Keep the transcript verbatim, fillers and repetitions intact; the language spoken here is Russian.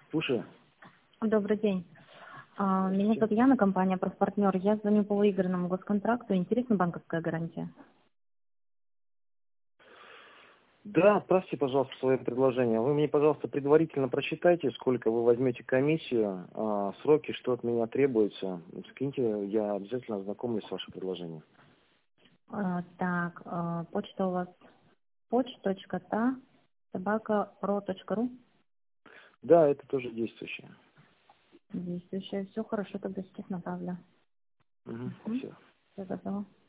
Слушаю. Добрый день. А, Меня зовут Яна, компания «Профпартнер». Я звоню по выигранному госконтракту. Интересна банковская гарантия? Да, отправьте, пожалуйста, свое предложение. Вы мне, пожалуйста, предварительно прочитайте, сколько вы возьмете комиссию, а, сроки, что от меня требуется. Скиньте, я обязательно ознакомлюсь с вашим предложением. А, Так, а, почта у вас поч.та собака про точка ру. Да, это тоже действующее. Действующее. Все хорошо, тогда сейчас направлю. Угу, Угу. все. Все готово.